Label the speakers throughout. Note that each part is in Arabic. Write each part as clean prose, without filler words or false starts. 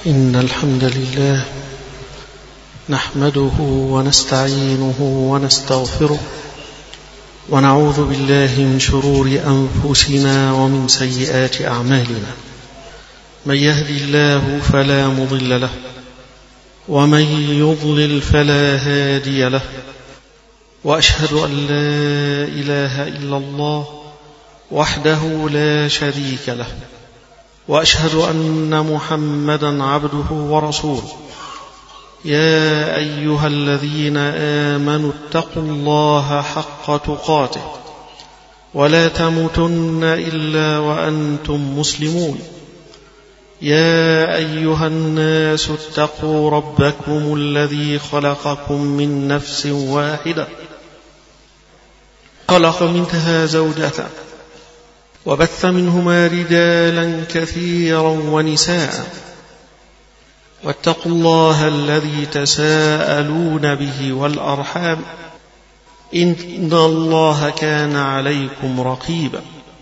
Speaker 1: إن الحمد لله نحمده ونستعينه ونستغفره ونعوذ بالله من شرور أنفسنا ومن سيئات أعمالنا. من يهدي الله فلا مضل له ومن يضلل فلا هادي له، وأشهد أن لا إله إلا الله وحده لا شريك له، وأشهد أن محمدا عبده ورسوله. يا أيها الذين آمنوا اتقوا الله حق تقاته ولا تموتن إلا وأنتم مسلمون. يا أيها الناس اتقوا ربكم الذي خلقكم من نفس واحدة، خلق منها زوجها وبث منهما رجالا كثيرا ونساء، واتقوا الله الذي تساءلون به والأرحام إن الله كان عليكم رقيبا.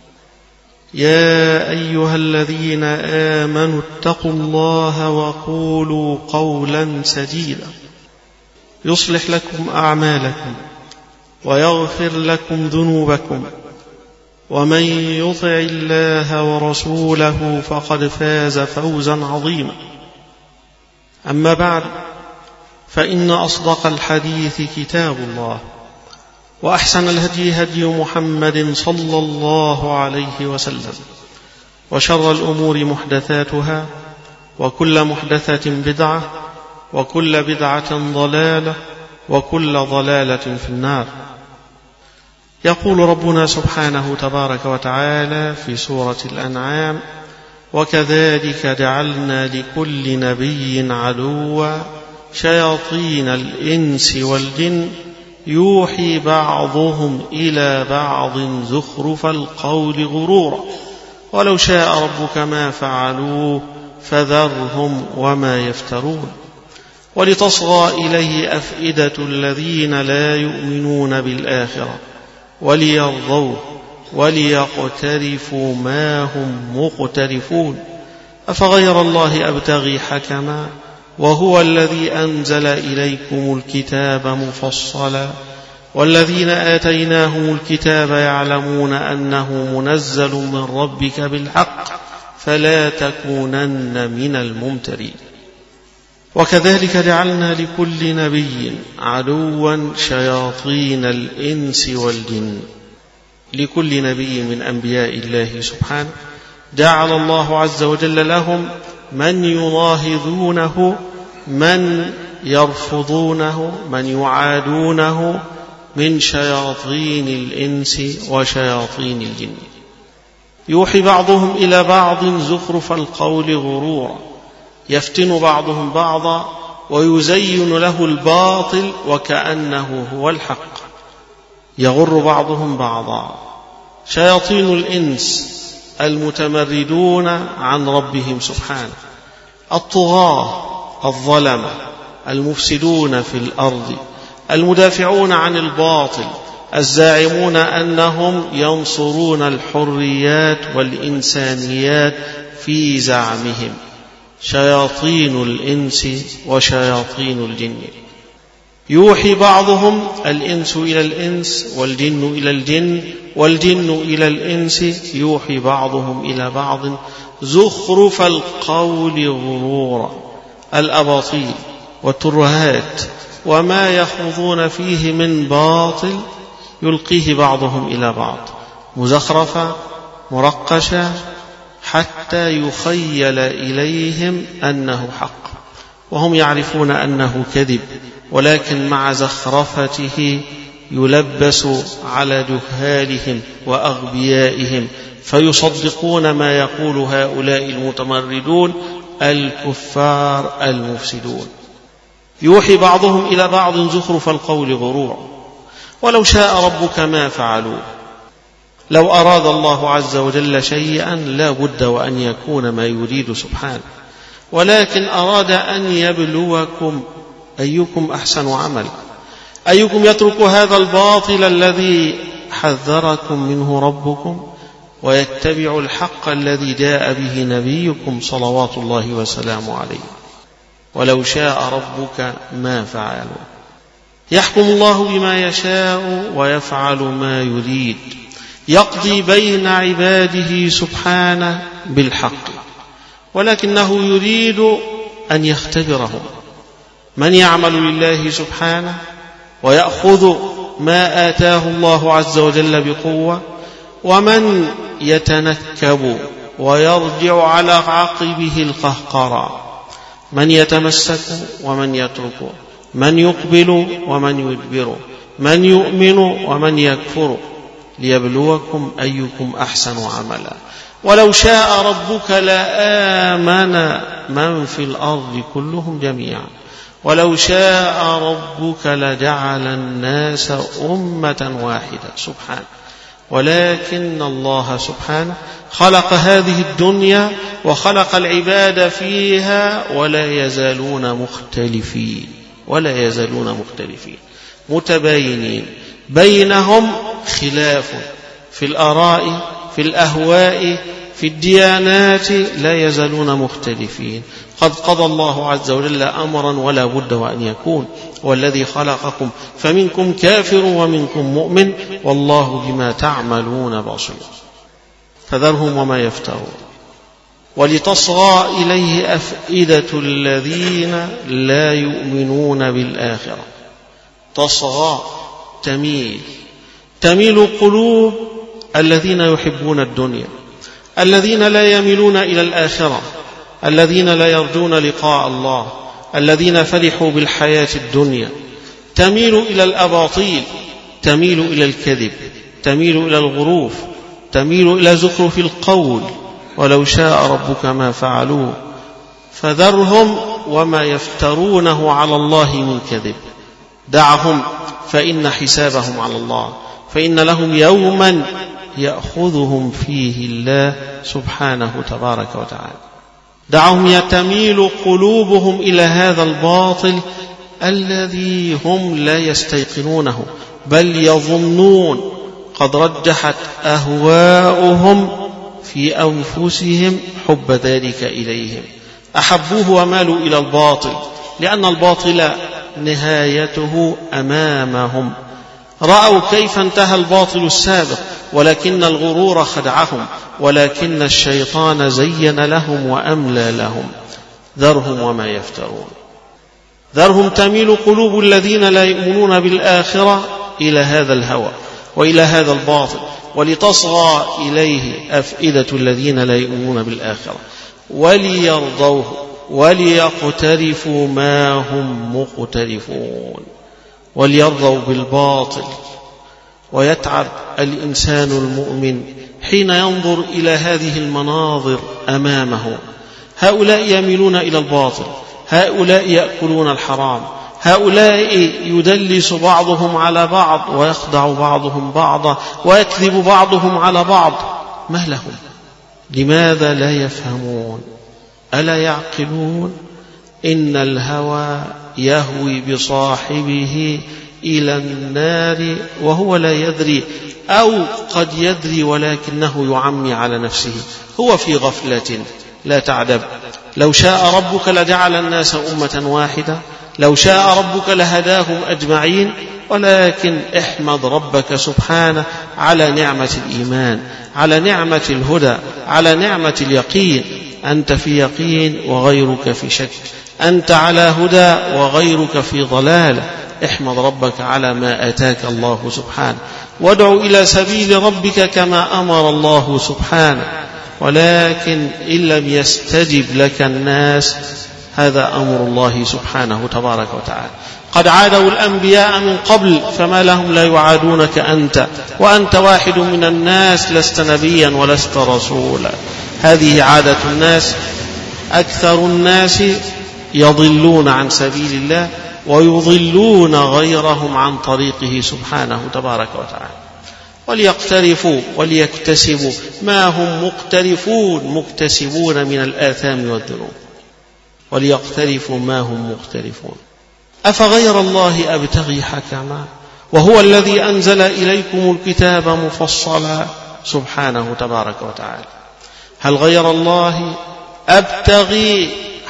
Speaker 1: يا أيها الذين آمنوا اتقوا الله وقولوا قولا سديدا يصلح لكم أعمالكم ويغفر لكم ذنوبكم، ومن يطع الله ورسوله فقد فاز فوزا عظيما. أما بعد، فإن أصدق الحديث كتاب الله، وأحسن الهدي هدي محمد صلى الله عليه وسلم، وشر الأمور محدثاتها، وكل محدثة بدعة، وكل بدعة ضلالة، وكل ضلالة في النار. يقول ربنا سبحانه تبارك وتعالى في سورة الأنعام: وكذلك جعلنا لكل نبي عدوا شياطين الإنس والجن يوحي بعضهم إلى بعض زخرف القول غرورا ولو شاء ربك ما فعلوه فذرهم وما يفترون ولتصغى إليه أفئدة الذين لا يؤمنون بالآخرة وليرضوه وليقترفوا ما هم مقترفون أفغير الله أبتغي حكما وهو الذي أنزل إليكم الكتاب مفصلا والذين آتيناهم الكتاب يعلمون أنه منزل من ربك بالحق فلا تكونن من الممترين. وكذلك جعلنا لكل نبي عدوا شياطين الإنس والجن. لكل نبي من أنبياء الله سبحانه جعل الله عز وجل لهم من يناهضونه، من يرفضونه، من يعادونه من شياطين الإنس وشياطين الجن. يوحي بعضهم إلى بعض زخرف القول غرورا، يفتن بعضهم بعضا ويزين له الباطل وكأنه هو الحق، يغر بعضهم بعضا. شياطين الإنس المتمردون عن ربهم سبحانه، الطغاة الظلمة المفسدون في الأرض، المدافعون عن الباطل، الزاعمون أنهم ينصرون الحريات والإنسانيات في زعمهم. شياطين الإنس وشياطين الجن. يوحي بعضهم الإنس إلى الإنس والجن إلى الجن والجن إلى الإنس، يوحي بعضهم إلى بعض زخرف القول غرورا، الأباطيل والترهات وما يخوضون فيه من باطل يلقيه بعضهم إلى بعض مزخرفا مرقشا حتى يخيل إليهم أنه حق، وهم يعرفون أنه كذب، ولكن مع زخرفته يلبس على جهالهم وأغبيائهم فيصدقون ما يقول هؤلاء المتمردون الكفار المفسدون. يوحي بعضهم إلى بعض زخرف القول غرورا ولو شاء ربك ما فعلوه. لو أراد الله عز وجل شيئا لا بد وأن يكون ما يريد سبحانه، ولكن أراد أن يبلوكم أيكم أحسن عمل، أيكم يترك هذا الباطل الذي حذركم منه ربكم ويتبع الحق الذي جاء به نبيكم صلوات الله وسلامه عليه. ولو شاء ربك ما فعلوا. يحكم الله بما يشاء ويفعل ما يريد، يقضي بين عباده سبحانه بالحق، ولكنه يريد أن يختبرهم، من يعمل لله سبحانه ويأخذ ما آتاه الله عز وجل بقوة، ومن يتنكب ويرجع على عقبه القهقرى، من يتمسك ومن يترك، من يقبل ومن يدبر، من يؤمن ومن يكفر، ليبلوكم أيكم أحسن عملا. ولو شاء ربك لآمن من في الأرض كلهم جميعا، ولو شاء ربك لجعل الناس أمة واحدة سبحانه، ولكن الله سبحانه خلق هذه الدنيا وخلق العباد فيها ولا يزالون مختلفين متباينين، بينهم خلاف في الآراء، في الأهواء، في الديانات، لا يزالون مختلفين. قد قضى الله عز وجل أمرا ولا بد وأن يكون، والذي خلقكم فمنكم كافر ومنكم مؤمن والله بما تعملون بصير. فذرهم وما يفترون. ولتصغى إليه أفئدة الذين لا يؤمنون بالآخرة. تصغى تميل قلوب الذين يحبون الدنيا، الذين لا يميلون إلى الآخرة، الذين لا يرجون لقاء الله، الذين فرحوا بالحياة الدنيا، تميل إلى الأباطيل، تميل إلى الكذب، تميل إلى الغروف، تميل إلى زخرف القول. ولو شاء ربك ما فعلوه فذرهم وما يفترونه على الله من كذب. دعهم فإن حسابهم على الله، فإن لهم يوما يأخذهم فيه الله سبحانه تبارك وتعالى. دعهم يتميل قلوبهم إلى هذا الباطل الذي هم لا يستيقنونه بل يظنون. قد رجحت أهواؤهم في أنفسهم حب ذلك إليهم، أحبوه ومالوا إلى الباطل، لأن الباطل نهايته أمامهم. رأوا كيف انتهى الباطل السابق، ولكن الغرور خدعهم، ولكن الشيطان زين لهم وأملى لهم. ذرهم وما يفترون. ذرهم تميل قلوب الذين لا يؤمنون بالآخرة إلى هذا الهوى وإلى هذا الباطل، ولتصغى إليه أفئدة الذين لا يؤمنون بالآخرة وليرضوه وليقترفوا ما هم مقترفون. وليرضوا بالباطل. ويتعب الإنسان المؤمن حين ينظر إلى هذه المناظر أمامه. هؤلاء يميلون إلى الباطل، هؤلاء يأكلون الحرام، هؤلاء يدلس بعضهم على بعض ويخدع بعضهم بعضا ويكذب بعضهم على بعض. ما لهم؟ لماذا لا يفهمون؟ ألا يعقلون؟ إن الهوى يهوي بصاحبه إلى النار وهو لا يدري، أو قد يدري ولكنه يعمي على نفسه، هو في غفلة لا تعدب. لو شاء ربك لجعل الناس أمة واحدة، لو شاء ربك لهداهم أجمعين، ولكن احمد ربك سبحانه على نعمة الإيمان، على نعمة الهدى، على نعمة اليقين. أنت في يقين وغيرك في شك، أنت على هدى وغيرك في ضلال. احمد ربك على ما آتاك الله سبحانه، وادع إلى سبيل ربك كما أمر الله سبحانه. ولكن إن لم يستجب لك الناس هذا أمر الله سبحانه تبارك وتعالى. قد عادوا الأنبياء من قبل فما لهم لا يعادونك أنت، وأنت واحد من الناس، لست نبيا ولست رسولا. هذه عادة الناس. أكثر الناس يضلون عن سبيل الله ويضلون غيرهم عن طريقه سبحانه تبارك وتعالى. وليقترفوا وليكتسبوا ما هم مكتسبون من الآثام والذنوب. وليقترفوا ما هم مقترفون. أفغير الله أبتغي حكما وهو الذي أنزل إليكم الكتاب مفصلا سبحانه تبارك وتعالى. هل غير الله أبتغي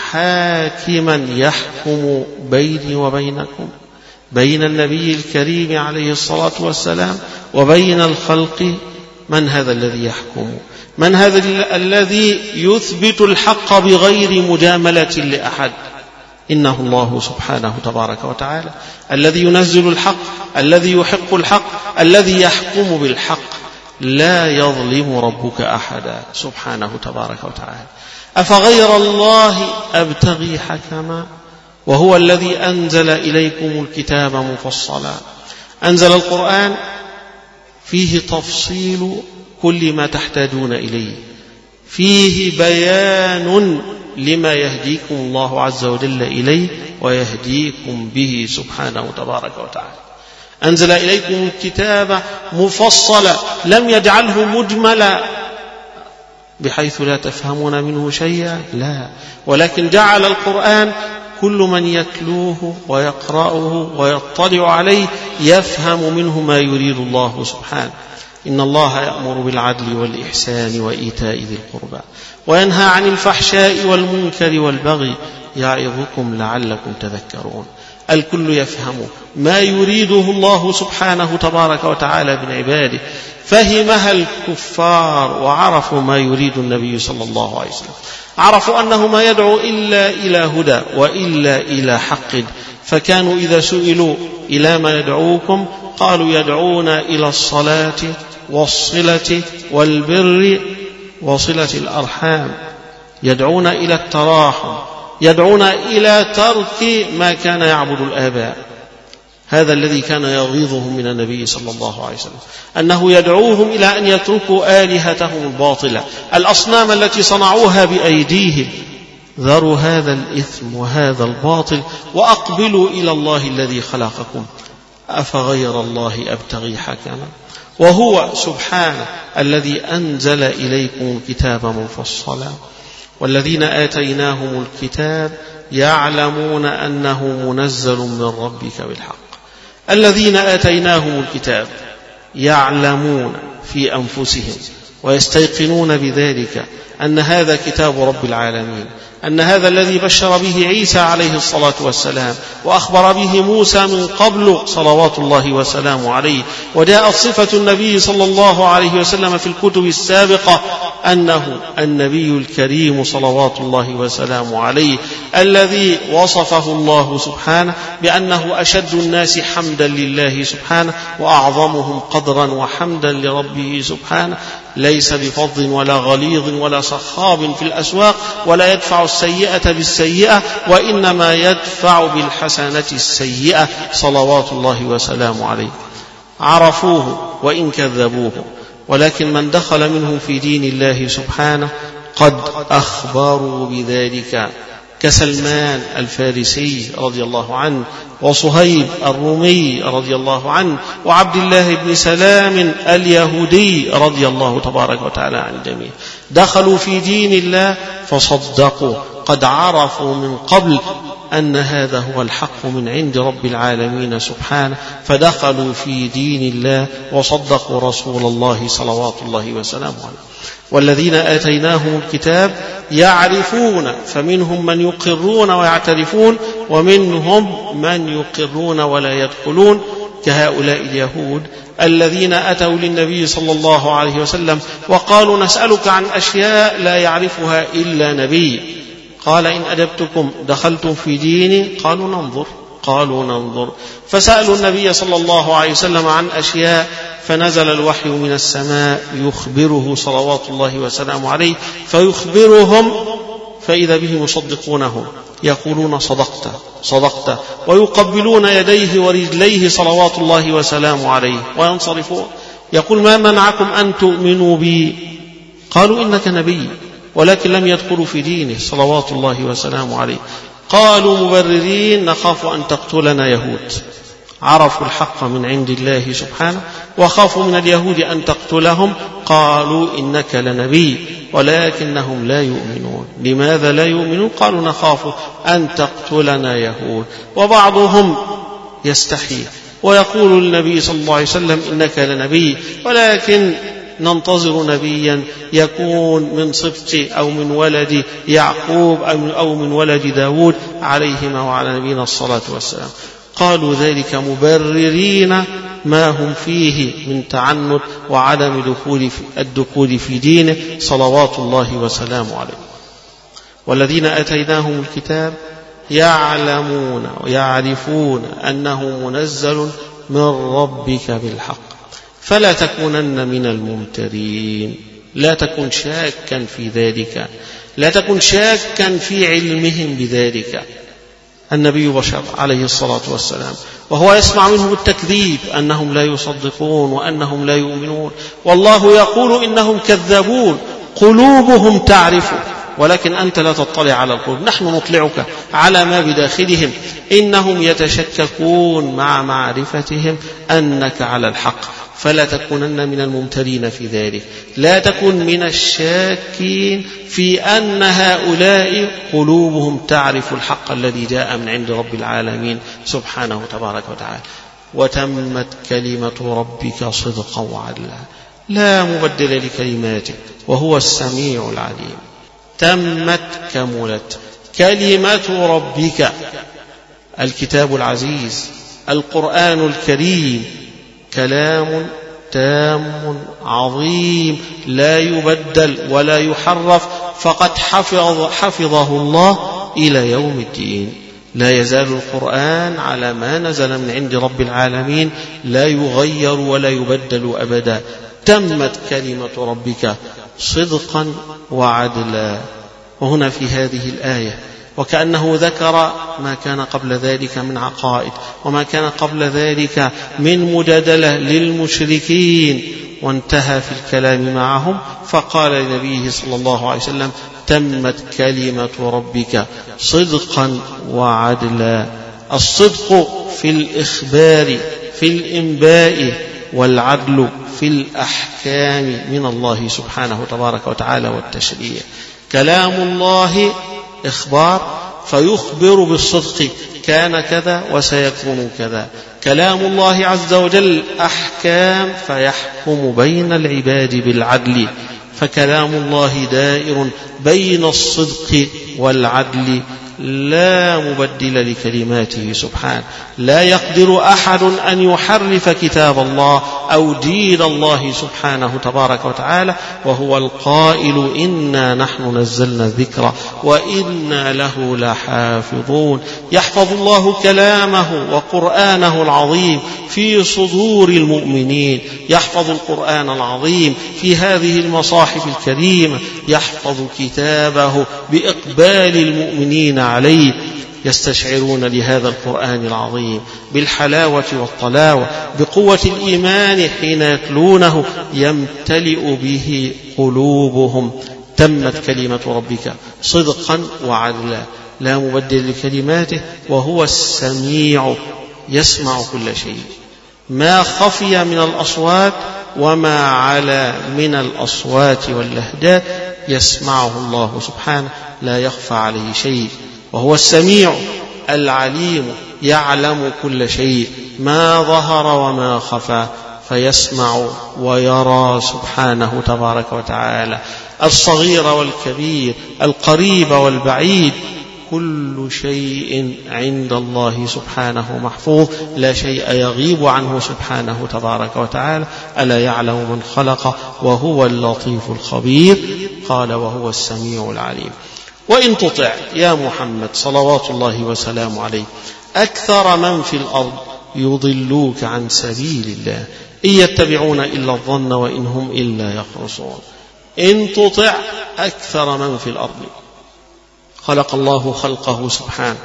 Speaker 1: حاكما يحكم بيني وبينكم، بين النبي الكريم عليه الصلاة والسلام وبين الخلق؟ من هذا الذي يحكم؟ من هذا الذي يثبت الحق بغير مجاملة لأحد؟ إنه الله سبحانه تبارك وتعالى الذي ينزل الحق، الذي يحق الحق، الذي يحكم بالحق. لا يظلم ربك أحدا سبحانه تبارك وتعالى. أفغير الله أبتغي حكما وهو الذي أنزل إليكم الكتاب مفصلا. أنزل القرآن فيه تفصيل كل ما تحتاجون إليه، فيه بيان لما يهديكم الله عز وجل إليه ويهديكم به سبحانه تبارك وتعالى. أنزل إليكم الكتاب مفصلا، لم يجعله مجملا بحيث لا تفهمون منه شيئا، لا، ولكن جعل القرآن كل من يتلوه ويقرأه ويطلع عليه يفهم منه ما يريد الله سبحانه. إن الله يأمر بالعدل والإحسان وإيتاء ذي القربى وينهى عن الفحشاء والمنكر والبغي يعظكم لعلكم تذكرون. الكل يفهم ما يريده الله سبحانه تبارك وتعالى من عباده. فهمها الكفار وعرفوا ما يريد النبي صلى الله عليه وسلم، عرفوا أنه ما يدعو إلا إلى هدى وإلا إلى حق، فكانوا إذا سئلوا إلى ما يدعوكم قالوا يدعون إلى الصلاة والصلة والبر وصلة الأرحام، يدعون إلى التراحم، يدعون إلى ترك ما كان يعبد الآباء. هذا الذي كان يغيظهم من النبي صلى الله عليه وسلم، أنه يدعوهم إلى أن يتركوا آلهتهم الباطلة، الأصنام التي صنعوها بأيديهم. ذروا هذا الإثم وهذا الباطل وأقبلوا إلى الله الذي خلقكم. أفغير الله أبتغي حكما وهو سبحانه الذي أنزل إليكم الكتاب مفصلا والذين آتيناهم الكتاب يعلمون أنه منزل من ربك بالحق. الذين آتيناهم الكتاب يعلمون في أنفسهم ويستيقنون بذلك أن هذا كتاب رب العالمين، أن هذا الذي بشر به عيسى عليه الصلاة والسلام وأخبر به موسى من قبل صلوات الله وسلامه عليه، وجاءت صفة النبي صلى الله عليه وسلم في الكتب السابقة أنه النبي الكريم صلوات الله وسلامه عليه الذي وصفه الله سبحانه بأنه أشد الناس حمدا لله سبحانه وأعظمهم قدرا وحمدا لربه سبحانه، ليس بفظ ولا غليظ ولا صخاب في الأسواق ولا يدفع السيئة بالسيئة وإنما يدفع بالحسنة السيئة صلوات الله وسلامه عليه. عرفوه وإن كذبوه، ولكن من دخل منهم في دين الله سبحانه قد أخبروا بذلك، كسلمان الفارسي رضي الله عنه وصهيب الرومي رضي الله عنه وعبد الله بن سلام اليهودي رضي الله تبارك وتعالى عن الجميع. دخلوا في دين الله فصدقوا، قد عرفوا من قبل أن هذا هو الحق من عند رب العالمين سبحانه، فدخلوا في دين الله وصدقوا رسول الله صلوات الله وسلامه عليه. والذين آتيناهم الكتاب يعرفون، فمنهم من يقرون ويعترفون ومنهم من يقرون ولا يدخلون، كهؤلاء اليهود الذين أتوا للنبي صلى الله عليه وسلم وقالوا نسألك عن أشياء لا يعرفها إلا نبي، قال إن أجبتكم دخلتم في ديني قالوا ننظر. فسألوا النبي صلى الله عليه وسلم عن أشياء فنزل الوحي من السماء يخبره صلوات الله وسلامه عليه، فيخبرهم فإذا به مصدقونه يقولون صدقت ويقبلون يديه ورجليه صلوات الله وسلامه عليه وينصرفون. يقول ما منعكم أن تؤمنوا بي؟ قالوا إنك نبي، ولكن لم يدخلوا في دينه صلوات الله وسلامه عليه. قالوا مبررين نخاف أن تقتلنا يهود. عرفوا الحق من عند الله سبحانه وخافوا من اليهود أن تقتلهم، قالوا إنك لنبي، ولكنهم لا يؤمنون. لماذا لا يؤمنون؟ قالوا نخاف أن تقتلنا يهود. وبعضهم يستحي ويقول للنبي صلى الله عليه وسلم إنك لنبي، ولكن ننتظر نبيا يكون من سبط أو من ولد يعقوب أو من ولد داود عليهما وعلى نبينا الصلاة والسلام. قالوا ذلك مبررين ما هم فيه من تعنت وعدم الدخول في دينه صلوات الله وسلامه عليه. والذين آتيناهم الكتاب يعلمون ويعرفون أنه منزل من ربك بالحق فلا تكونن من الممترين. لا تكن شاكا في ذلك، لا تكن شاكا في علمهم بذلك. النبي بشر عليه الصلاة والسلام وهو يسمع منهم التكذيب أنهم لا يصدقون وأنهم لا يؤمنون، والله يقول إنهم كذابون قلوبهم تعرف ولكن أنت لا تطلع على القلوب، نحن نطلعك على ما بداخلهم. إنهم يتشككون مع معرفتهم أنك على الحق فلا تكونن من الممترين في ذلك. لا تكن من الشاكين في أن هؤلاء قلوبهم تعرف الحق الذي جاء من عند رب العالمين سبحانه تبارك وتعالى. وتمت كلمة ربك صدقا وعدلا لا مبدل لكلماته وهو السميع العليم. تمت كملت كلمة ربك، الكتاب العزيز القرآن الكريم كلام تام عظيم لا يبدل ولا يحرف، فقد حفظه الله إلى يوم الدين. لا يزال القرآن على ما نزل من عند رب العالمين لا يغير ولا يبدل أبدا. تمت كلمة ربك صدقا وعدلا. وهنا في هذه الآية وكأنه ذكر ما كان قبل ذلك من عقائد وما كان قبل ذلك من مجادلة للمشركين، وانتهى في الكلام معهم فقال لنبيه صلى الله عليه وسلم تمت كلمة ربك صدقا وعدلا. الصدق في الإخبار في الإنباء، والعدل في الأحكام من الله سبحانه تبارك وتعالى والتشريع. كلام الله إخبار فيخبر بالصدق كان كذا وسيكون كذا. كلام الله عز وجل أحكام فيحكم بين العباد بالعدل. فكلام الله دائر بين الصدق والعدل لا مبدل لكلماته سبحانه. لا يقدر أحد أن يحرف كتاب الله أو دين الله سبحانه تبارك وتعالى، وهو القائل إنا نحن نزلنا الذكر وإنا له لحافظون. يحفظ الله كلامه وقرآنه العظيم في صدور المؤمنين، يحفظ القرآن العظيم في هذه المصاحف الكريمة، يحفظ كتابه بإقبال المؤمنين عليه، يستشعرون لهذا القرآن العظيم بالحلاوة والطلاوة، بقوة الإيمان حين يتلونه يمتلئ به قلوبهم. تمت كلمة ربك صدقا وعدلا لا مبدل لكلماته وهو السميع يسمع كل شيء، ما خفي من الأصوات وما علا من الأصوات واللهجات يسمعه الله سبحانه لا يخفى عليه شيء. وهو السميع العليم يعلم كل شيء ما ظهر وما خفى، فيسمع ويرى سبحانه تبارك وتعالى الصغير والكبير القريب والبعيد. كل شيء عند الله سبحانه محفوظ، لا شيء يغيب عنه سبحانه تبارك وتعالى. ألا يعلم من خلق وهو اللطيف الخبير. قال وهو السميع العليم. وإن تطع يا محمد صلوات الله وسلامه عليه أكثر من في الأرض يضلوك عن سبيل الله إن يتبعون إلا الظن وإن هم إلا يخرصون. إن تطع أكثر من في الأرض. خلق الله خلقه سبحانه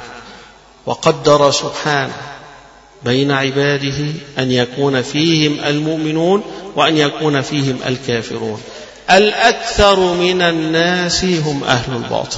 Speaker 1: وقدر سبحانه بين عباده أن يكون فيهم المؤمنون وأن يكون فيهم الكافرون. الأكثر من الناس هم أهل الباطل،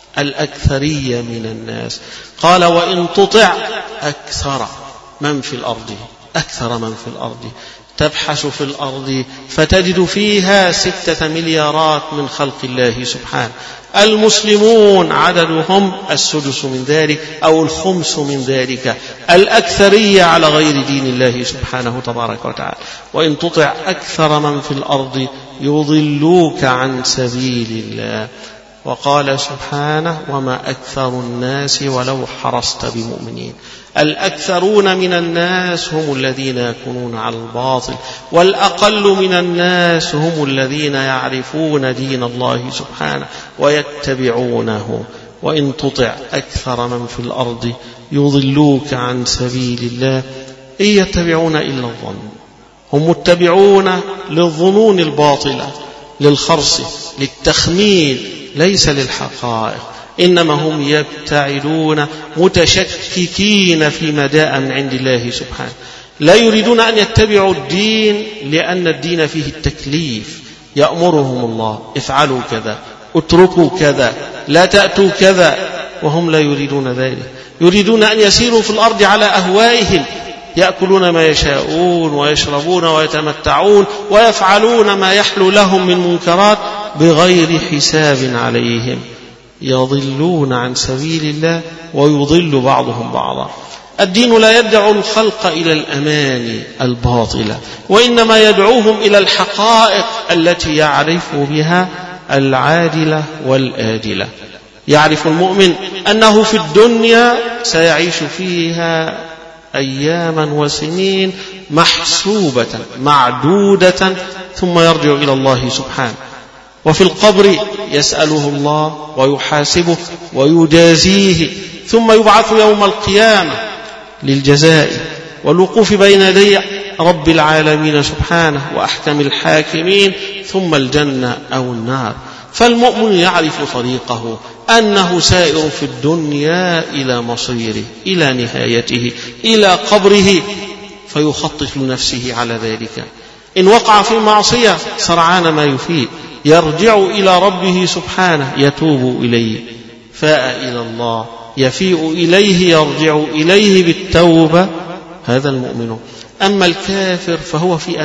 Speaker 1: الأكثرية من الناس. قال وإن تطع أكثر من في الأرض، أكثر من في الأرض تبحث في الأرض فتجد فيها 6 مليارات من خلق الله سبحانه. المسلمون عددهم 1/6 من ذلك أو 1/5 من ذلك، الأكثرية على غير دين الله سبحانه تبارك وتعالى. وإن تطع أكثر من في الأرض يضلوك عن سبيل الله. وقال سبحانه: وما أكثر الناس ولو حرصت بمؤمنين. الأكثرون من الناس هم الذين يكونون على الباطل، والأقل من الناس هم الذين يعرفون دين الله سبحانه ويتبعونه. وإن تطع أكثر من في الأرض يضلوك عن سبيل الله إن يتبعون إلا الظن. هم متبعون للظنون الباطلة، للخرص، للتخمين، ليس للحقائق. إنما هم يبتعدون متشككين فيما جاء من عند الله سبحانه. لا يريدون أن يتبعوا الدين لأن الدين فيه التكليف، يأمرهم الله: افعلوا كذا، اتركوا كذا، لا تأتوا كذا، وهم لا يريدون ذلك. يريدون أن يسيروا في الأرض على أهوائهم، يأكلون ما يشاءون ويشربون ويتمتعون ويفعلون ما يحلو لهم من منكرات بغير حساب عليهم. يضلون عن سبيل الله ويضل بعضهم بعضا. الدين لا يدعو الخلق إلى الأماني الباطلة، وإنما يدعوهم إلى الحقائق التي يعرف بها العادلة والآدلة. يعرف المؤمن أنه في الدنيا سيعيش فيها أياما وسنين محسوبة معدودة، ثم يرجع إلى الله سبحانه. وفي القبر يسأله الله ويحاسبه ويجازيه، ثم يبعث يوم القيامة للجزاء والوقوف بين يدي رب العالمين سبحانه وأحكم الحاكمين، ثم الجنة أو النار. فالمؤمن يعرف طريقه، أنه سائر في الدنيا إلى مصيره، إلى نهايته، إلى قبره، فيخطط لنفسه على ذلك. إن وقع في معصية سرعان ما يفيء، يرجع إلى ربه سبحانه، يتوب إليه، فاء إلى الله، يفيء إليه، يرجع إليه بالتوبة. هذا المؤمن. أما الكافر فهو في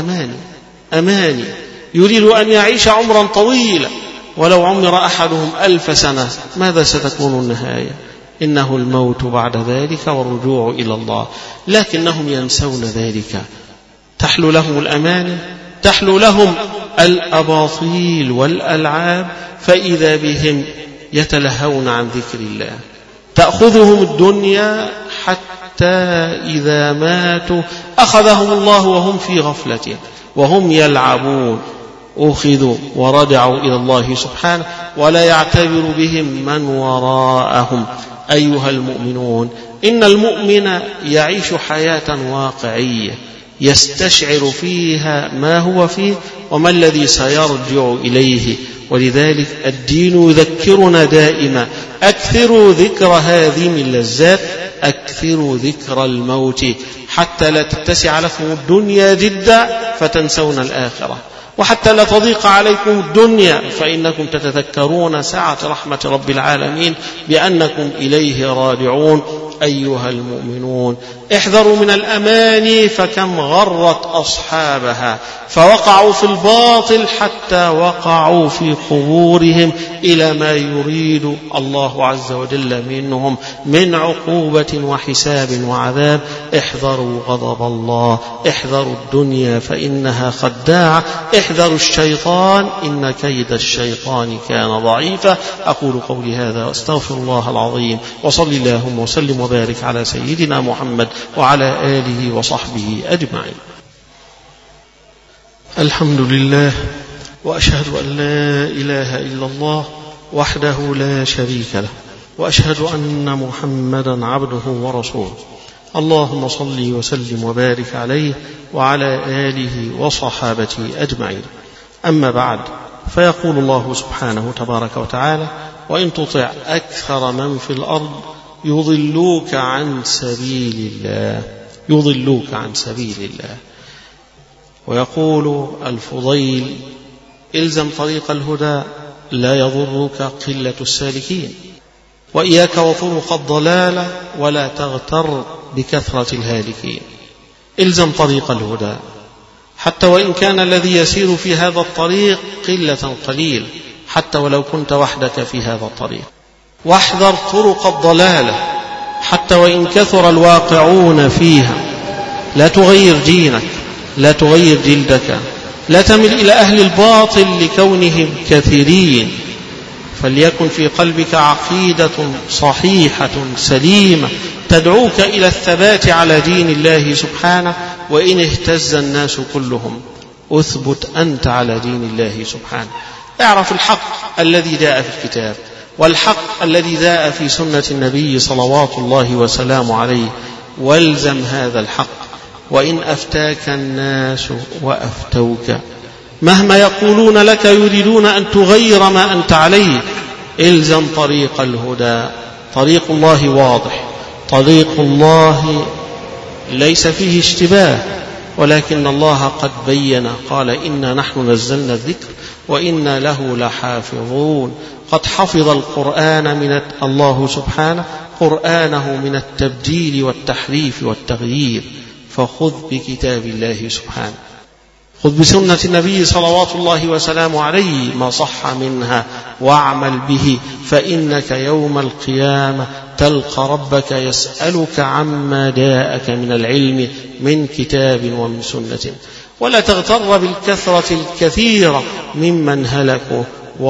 Speaker 1: أماني يريد أن يعيش عمرا طويلا، ولو عمر أحدهم 1000 سنة ماذا ستكون النهاية؟ إنه الموت بعد ذلك والرجوع إلى الله. لكنهم ينسون ذلك، تحلو لهم الأماني، تحلو لهم الأباطيل والألعاب، فإذا بهم يتلهون عن ذكر الله. تأخذهم الدنيا حتى إذا ماتوا أخذهم الله وهم في غفلة وهم يلعبون، أخذوا ورجعوا إلى الله سبحانه، ولا يعتبر بهم من وراءهم. أيها المؤمنون، إن المؤمن يعيش حياة واقعية يستشعر فيها ما هو فيه وما الذي سيرجع إليه. ولذلك الدين يذكرنا دائما: أكثروا ذكر هذه اللذات، أكثروا ذكر الموت، حتى لا تتسع لكم الدنيا جدا فتنسون الآخرة، وحتى لا تضيق عليكم الدنيا فإنكم تتذكرون سعة رحمة رب العالمين بأنكم إليه راجعون. أيها المؤمنون، احذروا من الأماني، فكم غرت أصحابها فوقعوا في الباطل حتى وقعوا في قبورهم إلى ما يريد الله عز وجل منهم من عقوبة وحساب وعذاب. احذروا غضب الله، احذروا الدنيا فإنها خداعة، احذروا الشيطان إن كيد الشيطان كان ضعيفا. أقول قولي هذا واستغفر الله العظيم، وصل اللهم وسلم وبارك على سيدنا محمد وعلى آله وصحبه أجمعين. الحمد لله، وأشهد أن لا إله إلا الله وحده لا شريك له، وأشهد أن محمدا عبده ورسوله. اللهم صل وسلم وبارك عليه وعلى آله وصحابته أجمعين. أما بعد، فيقول الله سبحانه تبارك وتعالى: وإن تطع أكثر من في الأرض يضلوك عن سبيل الله، يضلوك عن سبيل الله. ويقول الفضيل: إلزم طريق الهدى لا يضرك قلة السالكين، وإياك وطرق الضلالة ولا تغتر بكثرة الهالكين. إلزم طريق الهدى، حتى وإن كان الذي يسير في هذا الطريق قلة قليل، حتى ولو كنت وحدك في هذا الطريق. واحذر طرق الضلالة حتى وإن كثر الواقعون فيها. لا تغير دينك، لا تغير جلدك، لا تمل إلى أهل الباطل لكونهم كثيرين. فليكن في قلبك عقيدة صحيحة سليمة تدعوك إلى الثبات على دين الله سبحانه، وإن اهتز الناس كلهم أثبت أنت على دين الله سبحانه. اعرف الحق الذي جاء في الكتاب، والحق الذي جاء في سنة النبي صلوات الله وسلامه عليه، والزم هذا الحق. وإن أفتاك الناس وأفتوك، مهما يقولون لك يريدون أن تغير ما أنت عليه، إلزم طريق الهدى. طريق الله واضح، طريق الله ليس فيه اشتباه، ولكن الله قد بين، قال إنا نحن نزلنا الذكر وإنا له لحافظون. قد حفظ القرآن من الله سبحانه قرآنه من التبديل والتحريف والتغيير. فخذ بكتاب الله سبحانه، خذ بسنة النبي صلوات الله وسلامه عليه ما صح منها واعمل به، فإنك يوم القيامة تلقى ربك يسألك عما جاءك من العلم من كتاب ومن سنة. ولا تغتر بالكثرة الكثيرة ممن هلكوا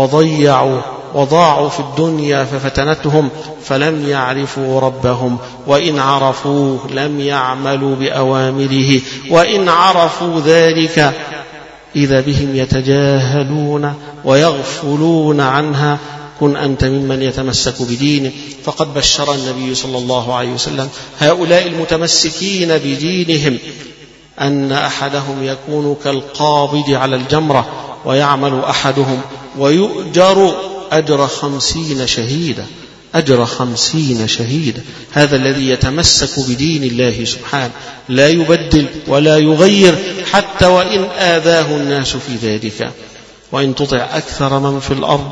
Speaker 1: وضاعوا في الدنيا ففتنتهم فلم يعرفوا ربهم، وإن عرفوه لم يعملوا بأوامره، وإن عرفوا ذلك إذا بهم يتجاهلون ويغفلون عنها. كن أنت ممن يتمسك بدينه. فقد بشر النبي صلى الله عليه وسلم هؤلاء المتمسكين بدينهم أن أحدهم يكون كالقابض على الجمرة، ويعمل أحدهم ويؤجر أجر 50 شهيدا، أجر 50 شهيدا. هذا الذي يتمسك بدين الله سبحانه، لا يبدل ولا يغير حتى وإن آذاه الناس في ذلك. وإن تطع أكثر من في الأرض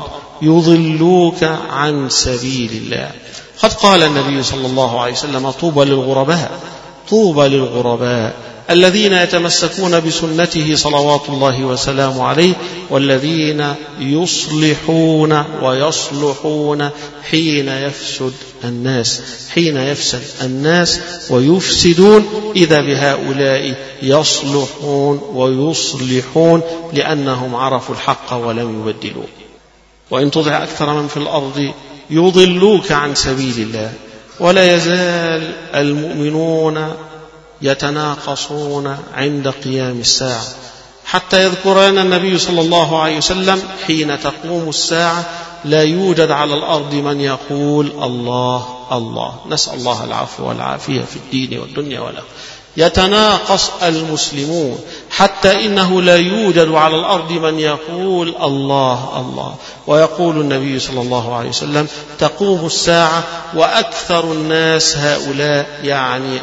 Speaker 1: يضلوك عن سبيل الله. قد قال النبي صلى الله عليه وسلم طوبى للغرباء، طوبى للغرباء الذين يتمسكون بسنته صلوات الله وسلامه عليه، والذين يصلحون ويصلحون حين يفسد الناس ويفسدون، إذا بهؤلاء يصلحون ويصلحون لأنهم عرفوا الحق ولم يبدلوا. وإن تطع أكثر من في الأرض يضلوك عن سبيل الله. ولا يزال المؤمنون يتناقصون عند قيام الساعة، حتى يذكرنا النبي صلى الله عليه وسلم حين تقوم الساعة لا يوجد على الأرض من يقول الله الله. نسأل الله العفو والعافية في الدين والدنيا والآخرة. يتناقص المسلمون حتى إنه لا يوجد على الأرض من يقول الله الله. ويقول النبي صلى الله عليه وسلم تقوم الساعة وأكثر الناس هؤلاء، يعني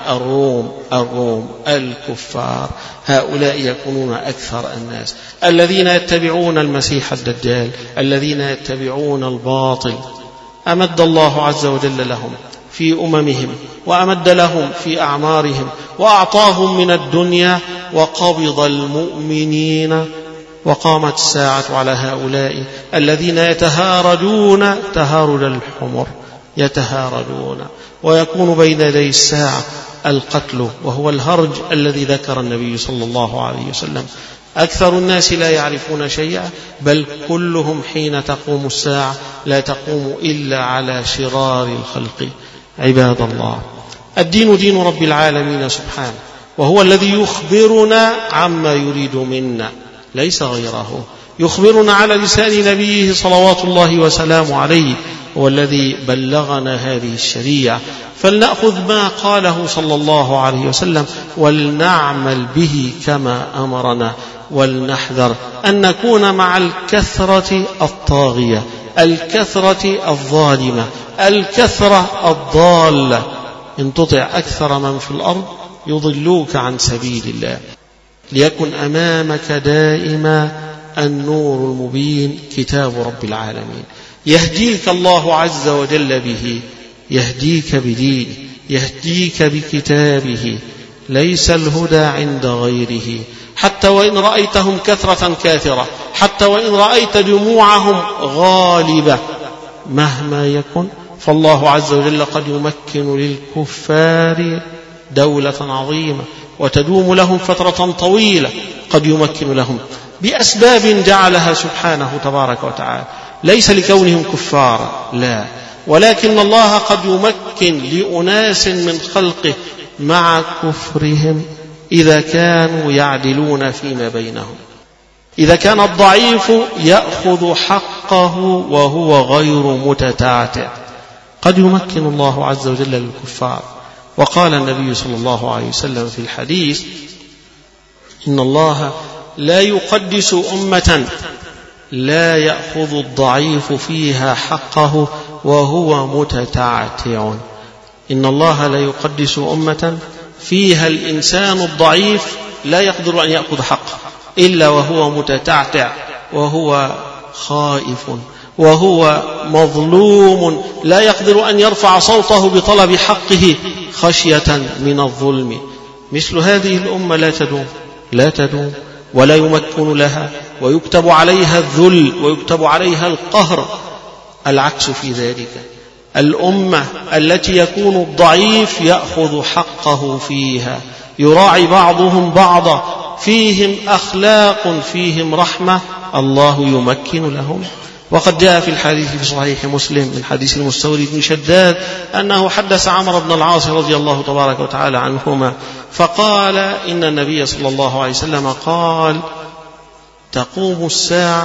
Speaker 1: الروم الكفار، هؤلاء يكونون أكثر الناس، الذين يتبعون المسيح الدجال، الذين يتبعون الباطل. أمد الله عز وجل لهم في أممهم، وأمد لهم في أعمارهم، وأعطاهم من الدنيا، وقبض المؤمنين. وقامت الساعة على هؤلاء الذين يتهارجون تهارج الحمر، يتهارجون. ويكون بين يدي الساعة القتل، وهو الهرج الذي ذكر النبي صلى الله عليه وسلم. أكثر الناس لا يعرفون شيئا، بل كلهم حين تقوم الساعة لا تقوم إلا على شرار الخلق. عباد الله، الدين دين رب العالمين سبحانه، وهو الذي يخبرنا عما يريد منا، ليس غيره. يخبرنا على لسان نبيه صلوات الله وسلامه عليه، هو الذي بلغنا هذه الشريعة. فلنأخذ ما قاله صلى الله عليه وسلم ولنعمل به كما أمرنا، ولنحذر أن نكون مع الكثرة الطاغية، الكثرة الظالمة، الكثرة الضالة. إن تطع أكثر من في الأرض يضلوك عن سبيل الله. ليكن أمامك دائما النور المبين، كتاب رب العالمين، يهديك الله عز وجل به، يهديك بدينه، يهديك بكتابه. ليس الهدى عند غيره، حتى وإن رأيتهم كثرة كاثرة، حتى وإن رأيت دموعهم غالبة، مهما يكن فالله عز وجل قد يمكن للكفار دولة عظيمة وتدوم لهم فترة طويلة، قد يمكن لهم بأسباب جعلها سبحانه تبارك وتعالى، ليس لكونهم كفار، لا، ولكن الله قد يمكن لأناس من خلقه مع كفرهم إذا كانوا يعدلون فيما بينهم. إذا كان الضعيف يأخذ حقه وهو غير متتعتع، قد يمكن الله عز وجل للكفار. وقال النبي صلى الله عليه وسلم في الحديث: إن الله لا يقدس أمة لا يأخذ الضعيف فيها حقه وهو متتعتع. إن الله لا يقدس أمة فيها الإنسان الضعيف لا يقدر أن يأخذ حقه إلا وهو متتعتع، وهو خائف، وهو مظلوم، لا يقدر أن يرفع صوته بطلب حقه خشية من الظلم. مثل هذه الأمة لا تدوم ولا يمكن لها، ويكتب عليها الذل ويكتب عليها القهر. العكس في ذلك، الأمة التي يكون الضعيف يأخذ حقه فيها، يراعي بعضهم بعضا، فيهم أخلاق، فيهم رحمة، الله يمكن لهم. وقد جاء في الحديث في صحيح مسلم من حديث المستورد بن شداد أنه حدث عمرو بن العاص رضي الله تبارك وتعالى عنهما فقال: إن النبي صلى الله عليه وسلم قال: تقوم الساعة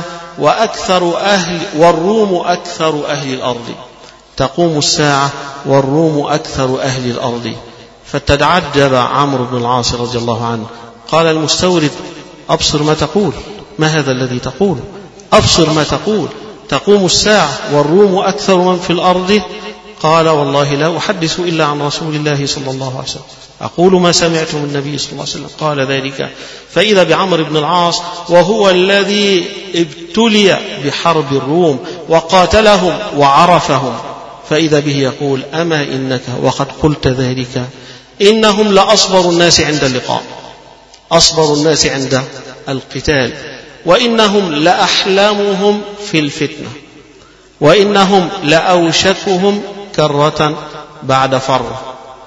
Speaker 1: والروم أكثر أهل الأرض. تقوم الساعة والروم أكثر أهل الأرض. فتعجب عمرو بن العاص رضي الله عنه. قال المستورد: أبصر ما تقول، ما هذا الذي تقول؟ أبصر ما تقول، تقوم الساعة والروم أكثر من في الأرض. قال: والله لا أحدث إلا عن رسول الله صلى الله عليه وسلم، أقول ما سمعت من النبي صلى الله عليه وسلم قال ذلك. فإذا بعمرو بن العاص وهو الذي ابتلي بحرب الروم وقاتلهم وعرفهم، فإذا به يقول: أما إنك وقد قلت ذلك إنهم لأصبر الناس عند اللقاء، أصبر الناس عند القتال، وإنهم لأحلمهم في الفتنة، وإنهم لأوشكهم كرة بعد فرة،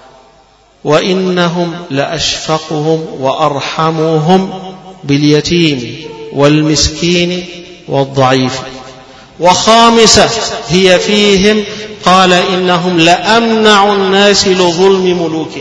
Speaker 1: وإنهم لأشفقهم وأرحمهم باليتيم والمسكين والضعيف. وخامسة هي فيهم، قال: إنهم لأمنع الناس لظلم ملوكهم.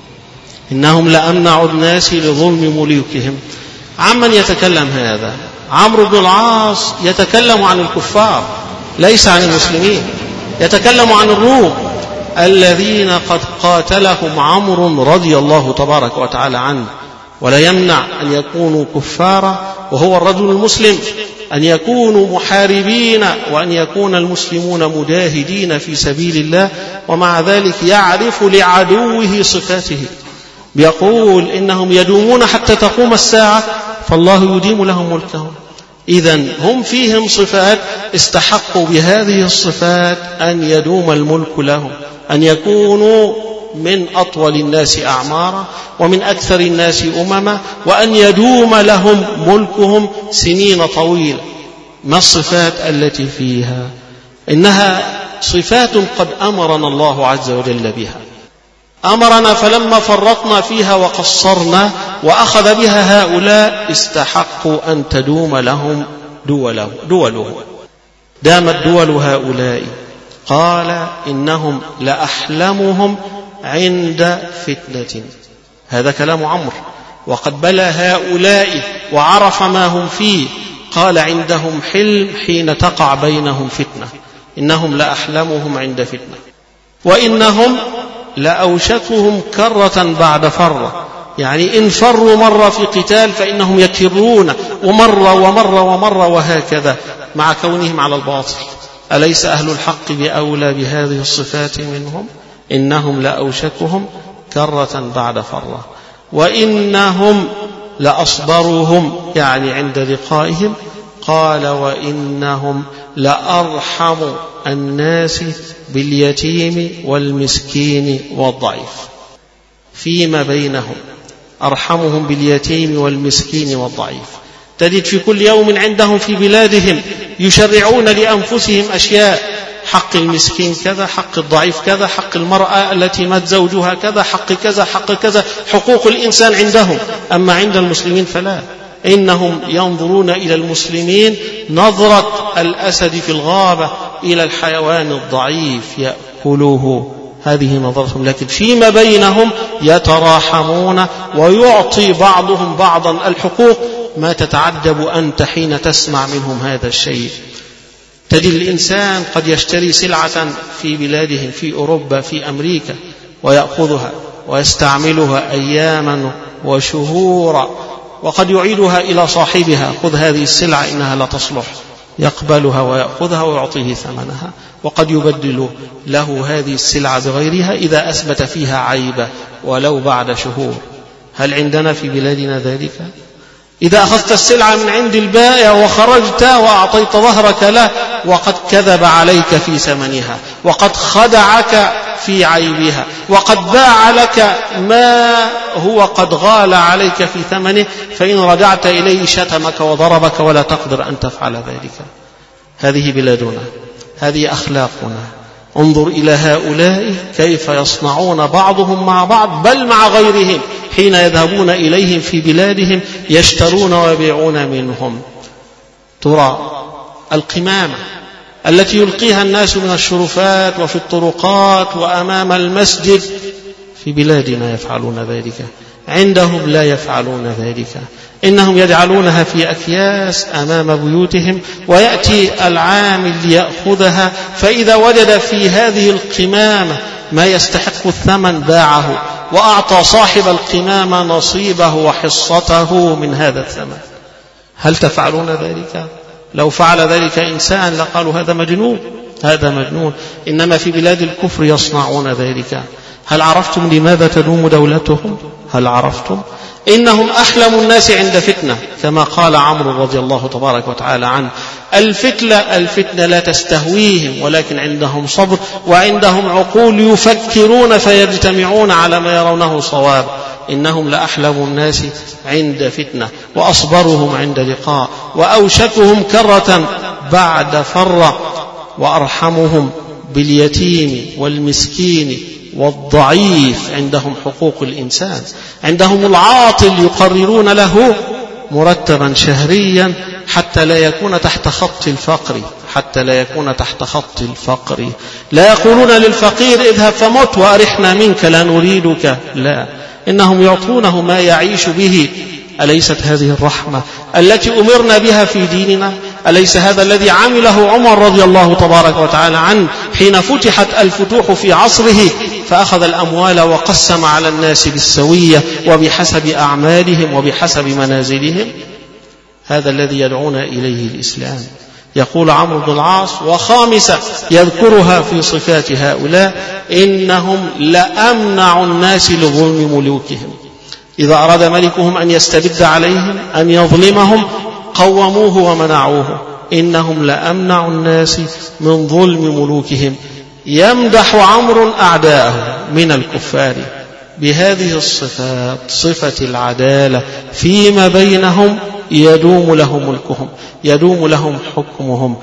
Speaker 1: إنهم لأمنع الناس لظلم ملوكهم. عمن يتكلم هذا؟ عمرو بن العاص يتكلم عن الكفار ليس عن المسلمين، يتكلم عن الروم الذين قد قاتلهم عمرو رضي الله تبارك وتعالى عنه. ولا يمنع أن يكونوا كفارا وهو الرجل المسلم، أن يكونوا محاربين، وأن يكون المسلمون مجاهدين في سبيل الله، ومع ذلك يعرف لعدوه صفاته، بيقول: إنهم يدومون حتى تقوم الساعة فالله يديم لهم ملكهم. إذن هم فيهم صفات استحقوا بهذه الصفات أن يدوم الملك لهم، أن يكونوا من أطول الناس أعمارا ومن أكثر الناس أمما، وأن يدوم لهم ملكهم سنين طويلة. ما الصفات التي فيها؟ إنها صفات قد أمرنا الله عز وجل بها، أمرنا، فلما فرطنا فيها وقصرنا وأخذ بها هؤلاء استحقوا أن تدوم لهم دولهم. دامت دول هؤلاء. قال: إنهم لأحلمهم عند فتنة. هذا كلام عمرو، وقد بلى هؤلاء وعرف ما هم فيه. قال: عندهم حلم حين تقع بينهم فتنة. إنهم لأحلمهم عند فتنة. وإنهم لأوشكهم كرة بعد فرة، يعني إن فروا مرة في قتال فإنهم يكرون ومرة ومرة ومرة وهكذا، مع كونهم على الباطل. أليس أهل الحق بأولى بهذه الصفات منهم؟ إنهم لأوشكهم كرة بعد فرة. وإنهم لأصبرهم، يعني عند لقائهم. قال: وإنهم لأرحم الناس باليتيم والمسكين والضعيف فيما بينهم. أرحمهم باليتيم والمسكين والضعيف. تجد في كل يوم عندهم في بلادهم يشرعون لأنفسهم أشياء، حق المسكين كذا، حق الضعيف كذا، حق المرأة التي مات زوجها كذا، حق كذا، حق كذا، حقوق الإنسان عندهم. أما عند المسلمين فلا، إنهم ينظرون إلى المسلمين نظرة الأسد في الغابة إلى الحيوان الضعيف يأكله، هذه نظرتهم. لكن فيما بينهم يتراحمون ويعطي بعضهم بعضا الحقوق. ما تتعجب أنت حين تسمع منهم هذا الشيء. تجد الإنسان قد يشتري سلعة في بلادهم في أوروبا في أمريكا ويأخذها ويستعملها أياما وشهورا، وقد يعيدها إلى صاحبها: خذ هذه السلعة إنها لا تصلح. يقبلها ويأخذها ويعطيه ثمنها، وقد يبدل له هذه السلعة بغيرها إذا أثبت فيها عيبة ولو بعد شهور. هل عندنا في بلادنا ذلك؟ إذا أخذت السلعة من عند البائع وخرجت وأعطيت ظهرك له وقد كذب عليك في ثمنها، وقد خدعك في عيبها، وقد باع لك ما هو قد غال عليك في ثمنه، فإن رجعت إليه شتمك وضربك ولا تقدر أن تفعل ذلك. هذه بلادنا، هذه أخلاقنا. انظر إلى هؤلاء كيف يصنعون بعضهم مع بعض بل مع غيرهم حين يذهبون إليهم في بلادهم يشترون ويبيعون منهم. ترى القمامة التي يلقيها الناس من الشرفات وفي الطرقات وأمام المسجد، في بلادنا يفعلون ذلك، عندهم لا يفعلون ذلك. إنهم يجعلونها في أكياس أمام بيوتهم، ويأتي العامل ليأخذها، فإذا وجد في هذه القمامة ما يستحق الثمن باعه وأعطى صاحب القمامة نصيبه وحصته من هذا الثمن. هل تفعلون ذلك؟ لو فعل ذلك إنسان لقالوا هذا مجنون، هذا مجنون. إنما في بلاد الكفر يصنعون ذلك. هل عرفتم لماذا تدوم دولتهم؟ هل عرفتم؟ إنهم أحلم الناس عند فتنة، كما قال عمرو رضي الله تبارك وتعالى عنه: الفتنة لا تستهويهم ولكن عندهم صبر وعندهم عقول يفكرون فيجتمعون على ما يرونه صواب. إنهم لأحلم الناس عند فتنة وأصبرهم عند لقاء وأوشكهم كرة بعد فرة وأرحمهم باليتيم والمسكين والضعيف. عندهم حقوق الإنسان، عندهم العاطل يقررون له مرتبا شهريا حتى لا يكون تحت خط الفقر، حتى لا يكون تحت خط الفقر. لا يقولون للفقير اذهب فمت وأرحنا منك لا نريدك، لا، إنهم يعطونه ما يعيش به. أليست هذه الرحمة التي أمرنا بها في ديننا؟ أليس هذا الذي عمله عمر رضي الله تبارك وتعالى عنه حين فتحت الفتوح في عصره، فأخذ الأموال وقسم على الناس بالسوية وبحسب أعمالهم وبحسب منازلهم؟ هذا الذي يدعونا إليه الإسلام. يقول عمرو بن العاص: وخامسة يذكرها في صفات هؤلاء: إنهم لأمنع الناس لظلم ملوكهم. إذا أراد ملكهم أن يستبد عليهم أن يظلمهم قوموه ومنعوه. إنهم لأمنع الناس من ظلم ملوكهم. يمدح عمرو أعداءه من الكفار بهذه الصفات، صفة العدالة فيما بينهم، يدوم لهم ملكهم، يدوم لهم حكمهم،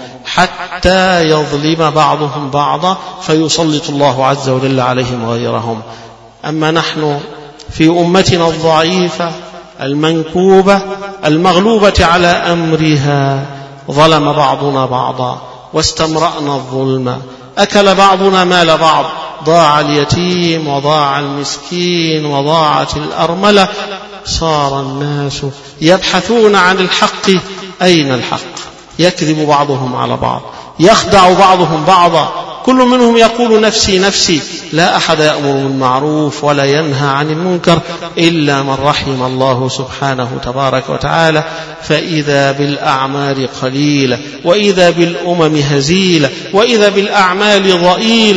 Speaker 1: حتى يظلم بعضهم بعضا فيسلط الله عز وجل عليهم غيرهم. أما نحن في أمتنا الضعيفة المنكوبة المغلوبة على أمرها، ظلم بعضنا بعضا واستمرأنا الظلم، أكل بعضنا مال بعض، ضاع اليتيم وضاع المسكين وضاعت الأرملة. صار الناس يبحثون عن الحق، أين الحق؟ يكذب بعضهم على بعض، يخدع بعضهم بعضا، كل منهم يقول نفسي نفسي. لا أحد يأمر بالمعروف ولا ينهى عن المنكر إلا من رحم الله سبحانه تبارك وتعالى. فإذا بالأعمال قليلة، وإذا بالأمم هزيلة، وإذا بالأعمال ضئيلة.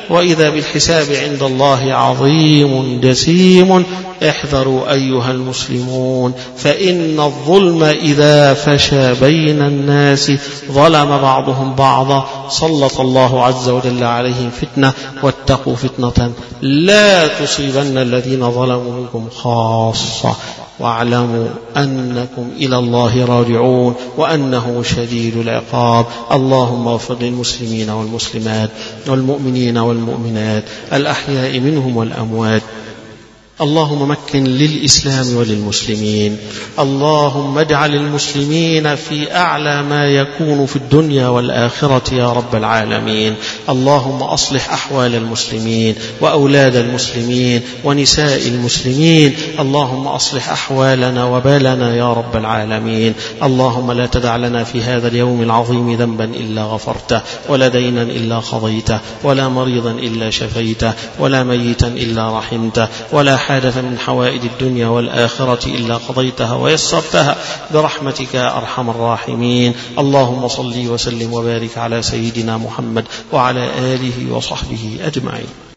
Speaker 1: وإذا بالحساب عند الله عظيم جسيم. احذروا أيها المسلمون، فإن الظلم إذا فشى بين الناس ظلم بعضهم بعضا، سلط الله عز وجل عليهم فتنة. واتقوا فتنة لا تصيبن الذين ظلموا منكم خاصة، واعلموا أنكم إلى الله راجعون وأنه شديد العقاب. اللهم اغفر للمسلمين والمسلمات والمؤمنين والمؤمنات الأحياء منهم والأموات. اللهم مكن للإسلام وللمسلمين. اللهم اجعل المسلمين في أعلى ما يكون في الدنيا والآخرة يا رب العالمين. اللهم أصلح أحوال المسلمين وأولاد المسلمين ونساء المسلمين. اللهم أصلح أحوالنا وبالنا يا رب العالمين. اللهم لا تدع لنا في هذا اليوم العظيم ذنبا إلا غفرته، ولا دينا إلا قضيته، ولا مريضا إلا شفيته، ولا ميتا إلا رحمته، ولا حادث من حوائج الدنيا والآخرة إلا قضيتها ويسرتها برحمتك يا أرحم الراحمين. اللهم صل وسلم وبارك على سيدنا محمد وعلى آله وصحبه أجمعين.